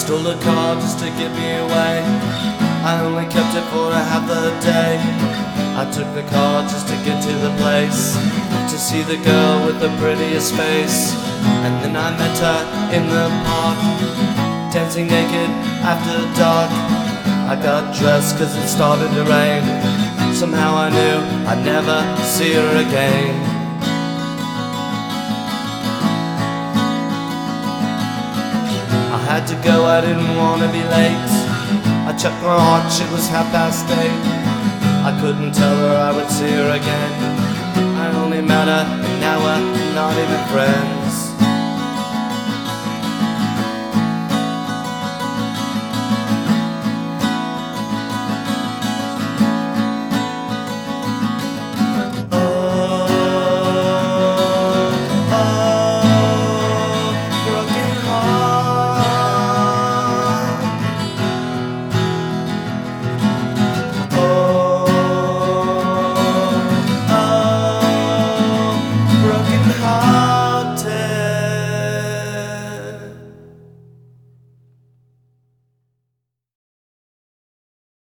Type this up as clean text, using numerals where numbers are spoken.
stole a car just to get me away. I only kept it for half the day. I took the car just to get to the place, to see the girl with the prettiest face. And then I met her in the park, dancing naked after dark. I got dressed cause it started to rain. Somehow I knew I'd never see her again. I had to go, I didn't want to be late. I checked my watch, it was 8:30. I couldn't tell her I would see her again. I only met her, and now we're not even friends.